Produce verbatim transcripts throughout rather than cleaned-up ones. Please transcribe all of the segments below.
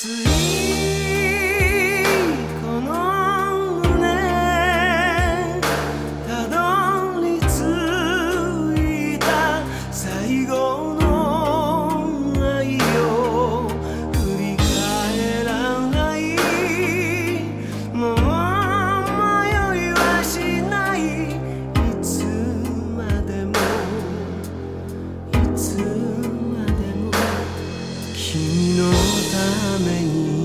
いこの胸たどり着いた最後の愛を振り返らないもう迷いはしないいつまでもいつまでも君のために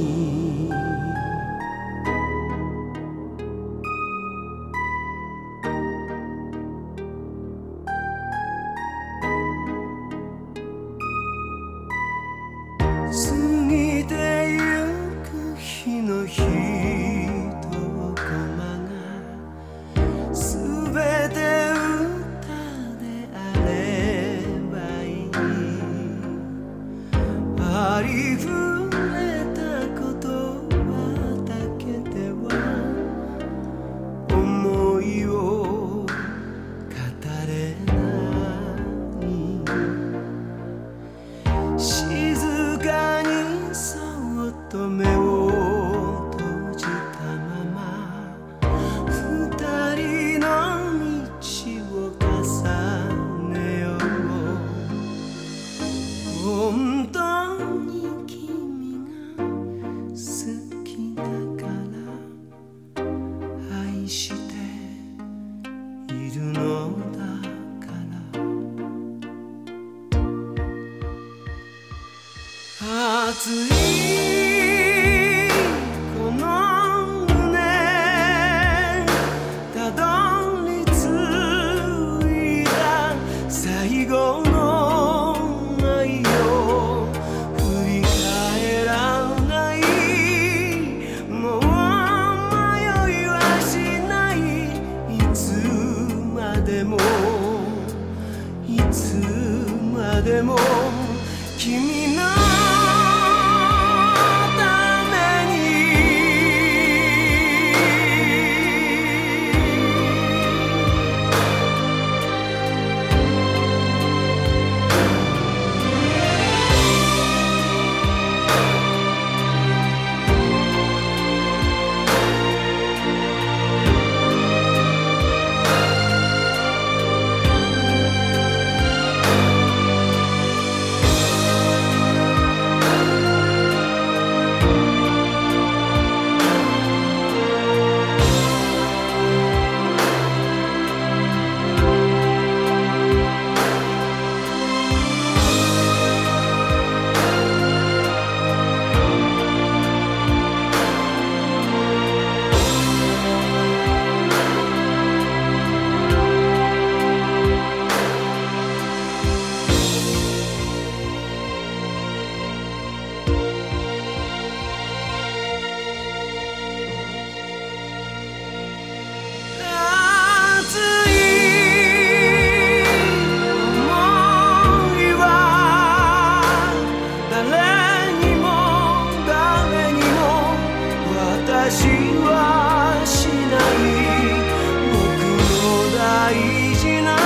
過ぎてゆく日の人コマがすべて歌であればいいありふれた言葉だけでは思いを語れない静かにそっと目を閉じたまま二人の道を重ねよう本当に君が好きだから愛しているのだから熱いこの胸たどり着いた最後の愛を振り返らないもう迷いはしないいつまでもいつまでも君のために私はしない僕の大事な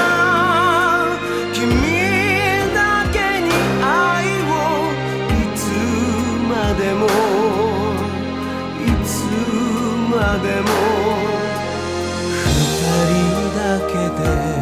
君だけに愛をいつまでもいつまでも二人だけで